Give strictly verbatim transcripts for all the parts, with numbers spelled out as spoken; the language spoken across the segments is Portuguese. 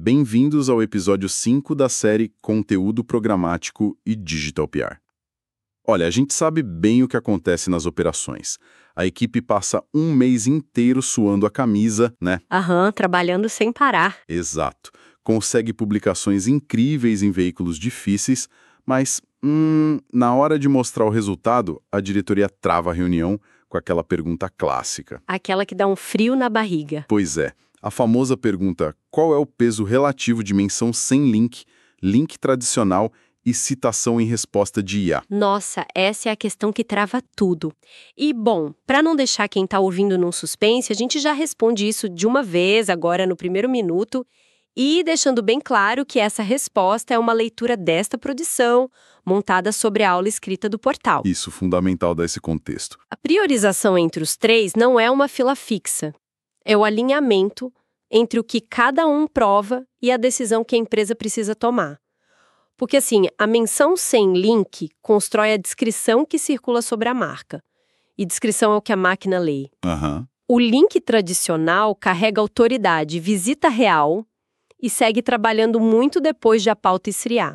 Bem-vindos ao episódio cinco da série Conteúdo Programático e Digital P R. Olha, a gente sabe bem o que acontece nas operações. A equipe passa um mês inteiro suando a camisa, né? Aham, trabalhando sem parar. Exato. Consegue publicações incríveis em veículos difíceis, mas, hum, na hora de mostrar o resultado, a diretoria trava a reunião com aquela pergunta clássica. Aquela que dá um frio na barriga. Pois é. A famosa pergunta: qual é o peso relativo de menção sem link, link tradicional e citação em resposta de I A? Nossa, essa é a questão que trava tudo. E, bom, para não deixar quem está ouvindo num suspense, a gente já responde isso de uma vez, agora no primeiro minuto, e deixando bem claro que essa resposta é uma leitura desta produção, montada sobre a aula escrita do portal. Isso, fundamental dar esse contexto. A priorização entre os três não é uma fila fixa. É o alinhamento entre o que cada um prova e a decisão que a empresa precisa tomar. Porque, assim, a menção sem link constrói a descrição que circula sobre a marca. E descrição é o que a máquina lê. Aham. O link tradicional carrega autoridade, visita real e segue trabalhando muito depois de a pauta esfriar.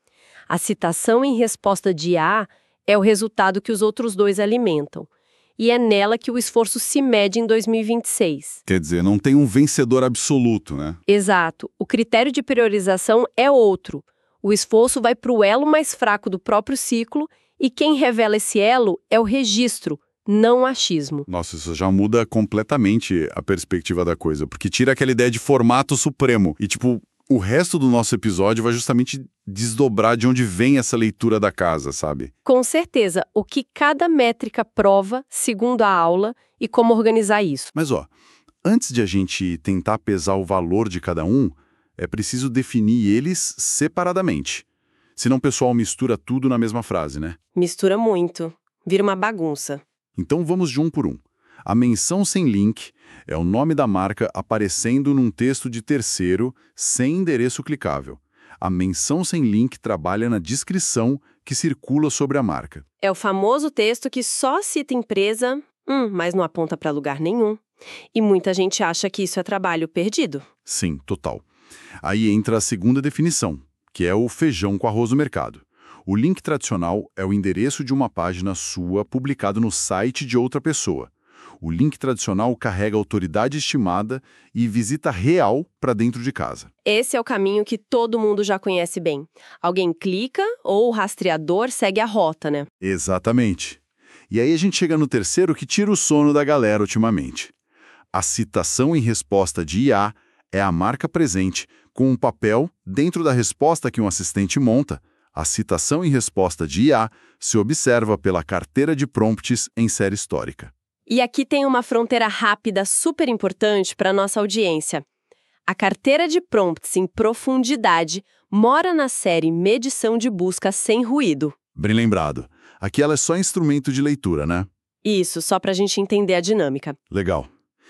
A citação em resposta de I A é o resultado que os outros dois alimentam. E é nela que o esforço se mede em dois mil e vinte e seis. Quer dizer, não tem um vencedor absoluto, né? Exato. O critério de priorização é outro. O esforço vai para o elo mais fraco do próprio ciclo e quem revela esse elo é o registro, não o achismo. Nossa, isso já muda completamente a perspectiva da coisa, porque tira aquela ideia de formato supremo. E, tipo, o resto do nosso episódio vai justamente desdobrar de onde vem essa leitura da casa, sabe? Com certeza, o que cada métrica prova, segundo a aula, e como organizar isso. Mas, ó, antes de a gente tentar pesar o valor de cada um, é preciso definir eles separadamente. Senão o pessoal mistura tudo na mesma frase, né? Mistura muito. Vira uma bagunça. Então vamos de um por um. A menção sem link é o nome da marca aparecendo num texto de terceiro, sem endereço clicável. A menção sem link trabalha na descrição que circula sobre a marca. É o famoso texto que só cita empresa, hum, mas não aponta para lugar nenhum. E muita gente acha que isso é trabalho perdido. Sim, total. Aí entra a segunda definição, que é o feijão com arroz no mercado. O link tradicional é o endereço de uma página sua publicado no site de outra pessoa. O link tradicional carrega autoridade estimada e visita real para dentro de casa. Esse é o caminho que todo mundo já conhece bem. Alguém clica ou o rastreador segue a rota, né? Exatamente. E aí a gente chega no terceiro que tira o sono da galera ultimamente. A citação em resposta de I A é a marca presente, com um papel dentro da resposta que um assistente monta. A citação em resposta de I A se observa pela carteira de prompts em série histórica. E aqui tem uma fronteira rápida super importante para nossa audiência. A carteira de prompts em profundidade mora na série Medição de Busca Sem Ruído. Bem lembrado. Aqui ela é só instrumento de leitura, né? Isso, só para a gente entender a dinâmica. Legal.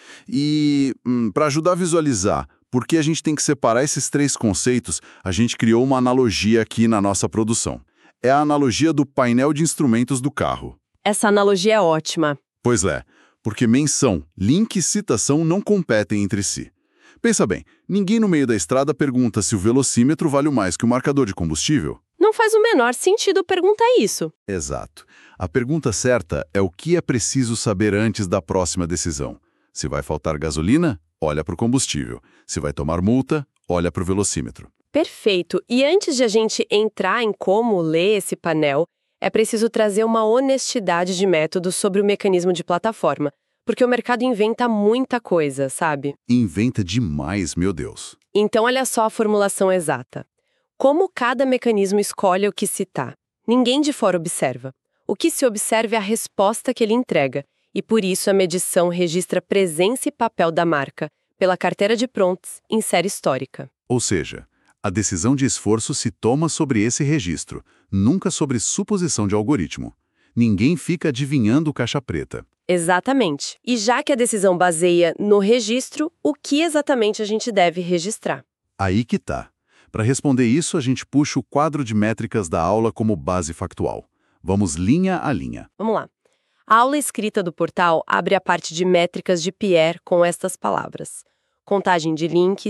E, hum, para ajudar a visualizar por que a gente tem que separar esses três conceitos, a gente criou uma analogia aqui na nossa produção. É a analogia do painel de instrumentos do carro. Essa analogia é ótima. Pois é, porque menção, link e citação não competem entre si. Pensa bem, ninguém no meio da estrada pergunta se o velocímetro vale mais que o marcador de combustível. Não faz o menor sentido perguntar isso. Exato. A pergunta certa é o que é preciso saber antes da próxima decisão. Se vai faltar gasolina, olha para o combustível. Se vai tomar multa, olha para o velocímetro. Perfeito. E antes de a gente entrar em como ler esse painel, é preciso trazer uma honestidade de método sobre o mecanismo de plataforma, porque o mercado inventa muita coisa, sabe? Inventa demais, meu Deus. Então, olha só a formulação exata. Como cada mecanismo escolhe o que citar? Ninguém de fora observa. O que se observa é a resposta que ele entrega, e por isso a medição registra presença e papel da marca, pela carteira de prompts em série histórica. Ou seja, a decisão de esforço se toma sobre esse registro, nunca sobre suposição de algoritmo. Ninguém fica adivinhando caixa preta. Exatamente. E já que a decisão baseia no registro, o que exatamente a gente deve registrar? Aí que tá. Para responder isso, a gente puxa o quadro de métricas da aula como base factual. Vamos linha a linha. Vamos lá. A aula escrita do portal abre a parte de métricas de P R com estas palavras: contagem de links,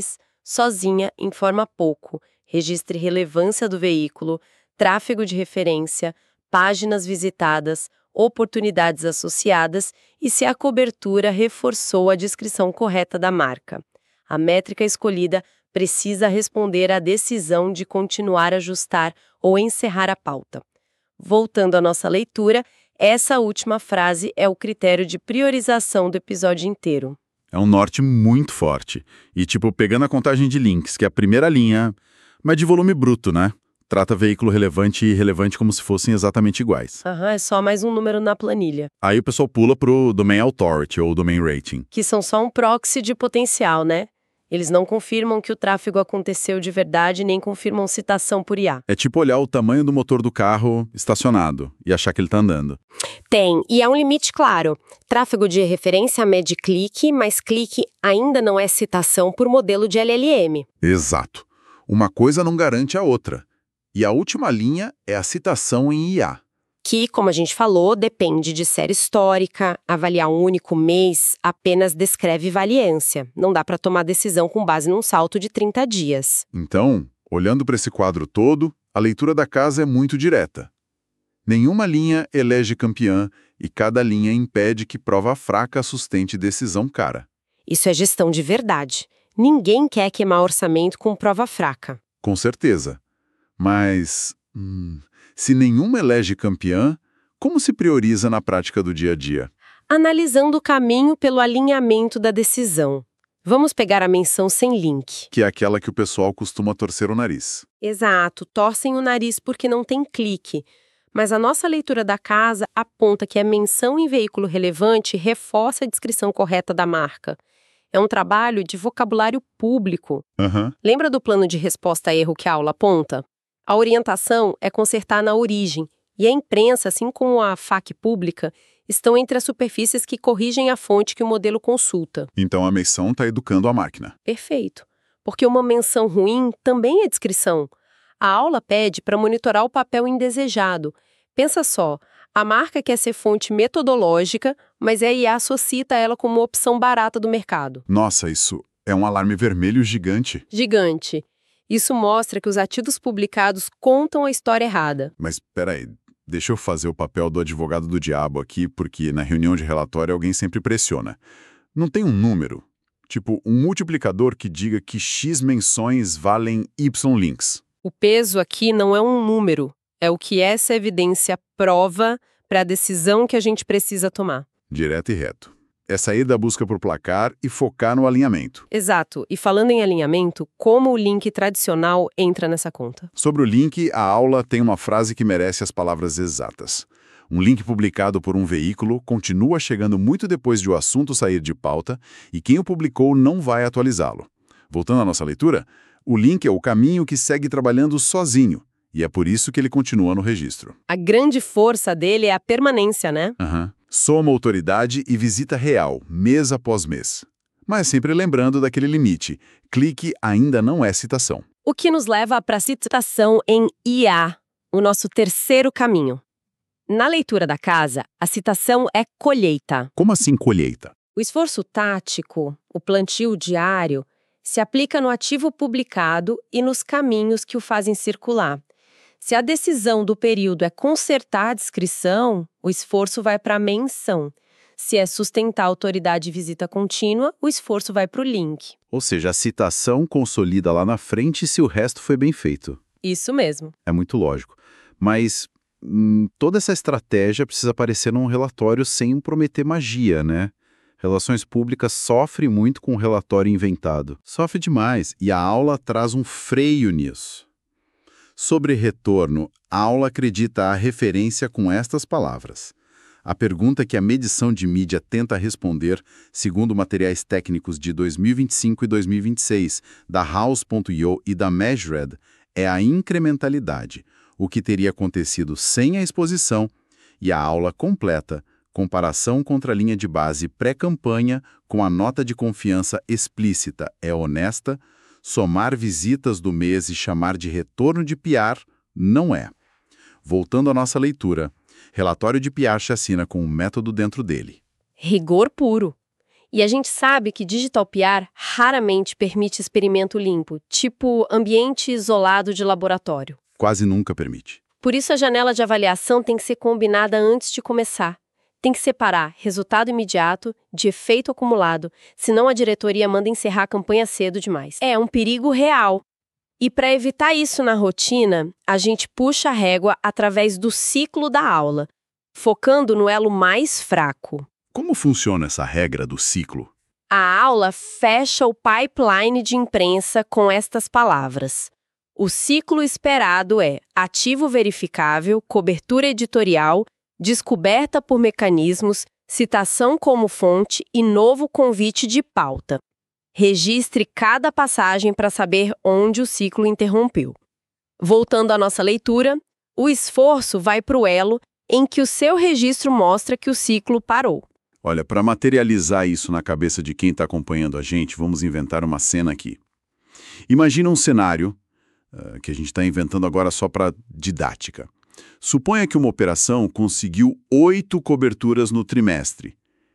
sozinha, informa pouco. Registre relevância do veículo, tráfego de referência, páginas visitadas, oportunidades associadas e se a cobertura reforçou a descrição correta da marca. A métrica escolhida precisa responder à decisão de continuar a ajustar ou encerrar a pauta. Voltando à nossa leitura, essa última frase é o critério de priorização do episódio inteiro. É um norte muito forte. E, tipo, pegando a contagem de links, que é a primeira linha, mas de volume bruto, né? Trata veículo relevante e irrelevante como se fossem exatamente iguais. Aham, é só mais um número na planilha. Aí o pessoal pula pro Domain Authority ou Domain Rating. Que são só um proxy de potencial, né? Eles não confirmam que o tráfego aconteceu de verdade nem confirmam citação por I A. É tipo olhar o tamanho do motor do carro estacionado e achar que ele tá andando. Tem, e há um limite claro. Tráfego de referência mede clique, mas clique ainda não é citação por modelo de L L M. Exato. Uma coisa não garante a outra. E a última linha é a citação em I A. Que, como a gente falou, depende de série histórica, avaliar um único mês apenas descreve valiência. Não dá para tomar decisão com base num salto de trinta dias. Então, olhando para esse quadro todo, a leitura da casa é muito direta. Nenhuma linha elege campeã e cada linha impede que prova fraca sustente decisão cara. Isso é gestão de verdade. Ninguém quer queimar orçamento com prova fraca. Com certeza. Mas, hum, se nenhuma elege campeã, como se prioriza na prática do dia a dia? Analisando o caminho pelo alinhamento da decisão. Vamos pegar a menção sem link. Que é aquela que o pessoal costuma torcer o nariz. Exato, torcem o nariz porque não tem clique. Mas a nossa leitura da casa aponta que a menção em veículo relevante reforça a descrição correta da marca. É um trabalho de vocabulário público. Uhum. Lembra do plano de resposta a erro que a aula aponta? A orientação é consertar na origem, e a imprensa, assim como a F A Q pública, estão entre as superfícies que corrigem a fonte que o modelo consulta. Então a menção está educando a máquina. Perfeito. Porque uma menção ruim também é descrição. A aula pede para monitorar o papel indesejado. Pensa só, a marca quer ser fonte metodológica, mas a I A só cita ela como uma opção barata do mercado. Nossa, isso é um alarme vermelho gigante. Gigante. Isso mostra que os artigos publicados contam a história errada. Mas, peraí, deixa eu fazer o papel do advogado do diabo aqui, porque na reunião de relatório alguém sempre pressiona. Não tem um número, tipo um multiplicador que diga que X menções valem Y links. O peso aqui não é um número, é o que essa evidência prova para a decisão que a gente precisa tomar. Direto e reto. É sair da busca por placar e focar no alinhamento. Exato. E falando em alinhamento, como o link tradicional entra nessa conta? Sobre o link, a aula tem uma frase que merece as palavras exatas. Um link publicado por um veículo continua chegando muito depois de o assunto sair de pauta e quem o publicou não vai atualizá-lo. Voltando à nossa leitura, o link é o caminho que segue trabalhando sozinho, e é por isso que ele continua no registro. A grande força dele é a permanência, né? Uhum. Soma autoridade e visita real, mês após mês. Mas sempre lembrando daquele limite, clique ainda não é citação. O que nos leva para a citação em I A, o nosso terceiro caminho. Na leitura da casa, a citação é colheita. Como assim colheita? O esforço tático, o plantio diário, se aplica no ativo publicado e nos caminhos que o fazem circular. Se a decisão do período é consertar a descrição, o esforço vai para a menção. Se é sustentar a autoridade e visita contínua, o esforço vai para o link. Ou seja, a citação consolida lá na frente se o resto foi bem feito. Isso mesmo. É muito lógico. Mas hum, toda essa estratégia precisa aparecer num relatório sem prometer magia, né? Relações públicas sofre muito com o relatório inventado. Sofre demais, e a aula traz um freio nisso. Sobre retorno, a aula acredita a referência com estas palavras. A pergunta que a medição de mídia tenta responder, segundo materiais técnicos de dois mil e vinte e cinco e dois mil e vinte e seis, da House ponto i o e da Measured, é a incrementalidade, o que teria acontecido sem a exposição, e a aula completa, comparação contra a linha de base pré-campanha com a nota de confiança explícita é honesta, somar visitas do mês e chamar de retorno de P R não é. Voltando à nossa leitura, relatório de P R se assina com um método dentro dele. Rigor puro. E a gente sabe que Digital P R raramente permite experimento limpo, tipo ambiente isolado de laboratório. Quase nunca permite. Por isso a janela de avaliação tem que ser combinada antes de começar. Tem que separar resultado imediato de efeito acumulado, senão a diretoria manda encerrar a campanha cedo demais. É um perigo real. E para evitar isso na rotina, a gente puxa a régua através do ciclo da aula, focando no elo mais fraco. Como funciona essa regra do ciclo? A aula fecha o pipeline de imprensa com estas palavras. O ciclo esperado é ativo verificável, cobertura editorial, descoberta por mecanismos, citação como fonte e novo convite de pauta. Registre cada passagem para saber onde o ciclo interrompeu. Voltando à nossa leitura, o esforço vai para o elo em que o seu registro mostra que o ciclo parou. Olha, para materializar isso na cabeça de quem está acompanhando a gente, vamos inventar uma cena aqui. Imagina um cenário uh, que a gente está inventando agora só para didática. Suponha que uma operação conseguiu oito coberturas no trimestre.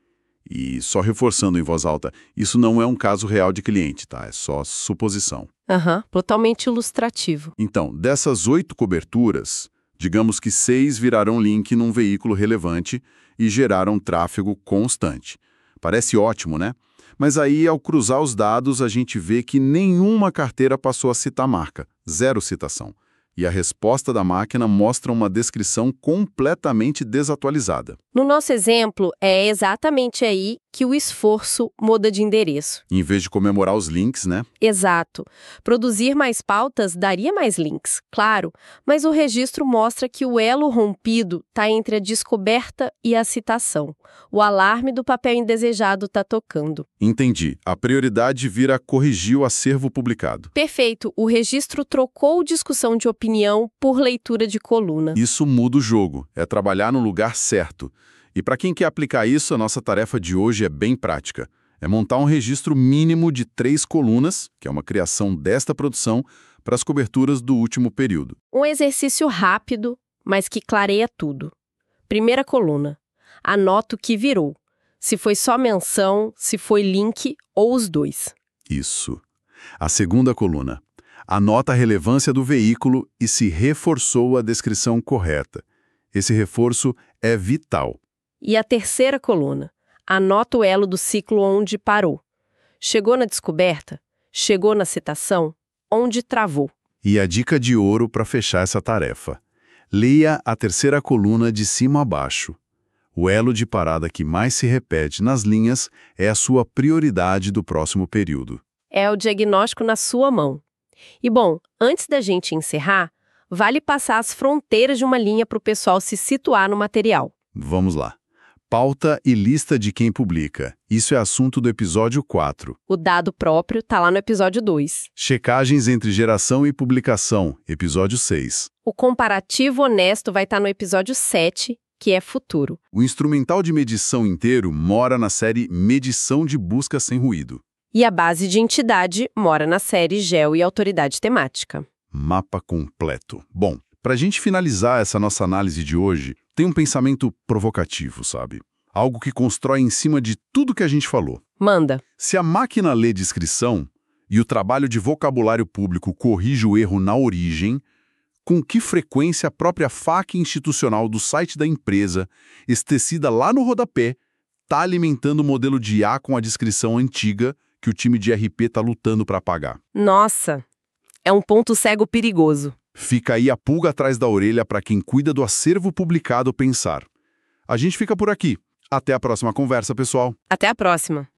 E só reforçando em voz alta, isso não é um caso real de cliente, tá? É só suposição. Aham, uhum, totalmente ilustrativo. Então, dessas oito coberturas, digamos que seis viraram link num veículo relevante e geraram tráfego constante. Parece ótimo, né? Mas aí, ao cruzar os dados, a gente vê que nenhuma carteira passou a citar a marca. Zero citação. E a resposta da máquina mostra uma descrição completamente desatualizada. No nosso exemplo, é exatamente aí que o esforço muda de endereço. Em vez de comemorar os links, né? Exato. Produzir mais pautas daria mais links, claro, mas o registro mostra que o elo rompido está entre a descoberta e a citação. O alarme do papel indesejado está tocando. Entendi. A prioridade vira corrigir o acervo publicado. Perfeito. O registro trocou discussão de opinião por leitura de coluna. Isso muda o jogo. É trabalhar no lugar certo. E para quem quer aplicar isso, a nossa tarefa de hoje é bem prática. É montar um registro mínimo de três colunas, que é uma criação desta produção, para as coberturas do último período. Um exercício rápido, mas que clareia tudo. Primeira coluna. Anota o que virou. Se foi só menção, se foi link ou os dois. Isso. A segunda coluna. Anota a relevância do veículo e se reforçou a descrição correta. Esse reforço é vital. E a terceira coluna. Anota o elo do ciclo onde parou. Chegou na descoberta? Chegou na citação? Onde travou? E a dica de ouro para fechar essa tarefa. Leia a terceira coluna de cima a baixo. O elo de parada que mais se repete nas linhas é a sua prioridade do próximo período. É o diagnóstico na sua mão. E bom, antes da gente encerrar, vale passar as fronteiras de uma linha para o pessoal se situar no material. Vamos lá. Pauta e lista de quem publica. Isso é assunto do episódio quatro. O dado próprio está lá no episódio dois. Checagens entre geração e publicação, episódio seis. O comparativo honesto vai estar no episódio sete, que é futuro. O instrumental de medição inteiro mora na série Medição de Busca Sem Ruído. E a base de entidade mora na série Geo e Autoridade Temática. Mapa completo. Bom, para a gente finalizar essa nossa análise de hoje, tem um pensamento provocativo, sabe? Algo que constrói em cima de tudo que a gente falou. Manda. Se a máquina lê descrição e o trabalho de vocabulário público corrige o erro na origem, com que frequência a própria faca institucional do site da empresa, estecida lá no rodapé, está alimentando o modelo de I A com a descrição antiga que o time de R P está lutando para apagar? Nossa, é um ponto cego perigoso. Fica aí a pulga atrás da orelha para quem cuida do acervo publicado pensar. A gente fica por aqui. Até a próxima conversa, pessoal. Até a próxima.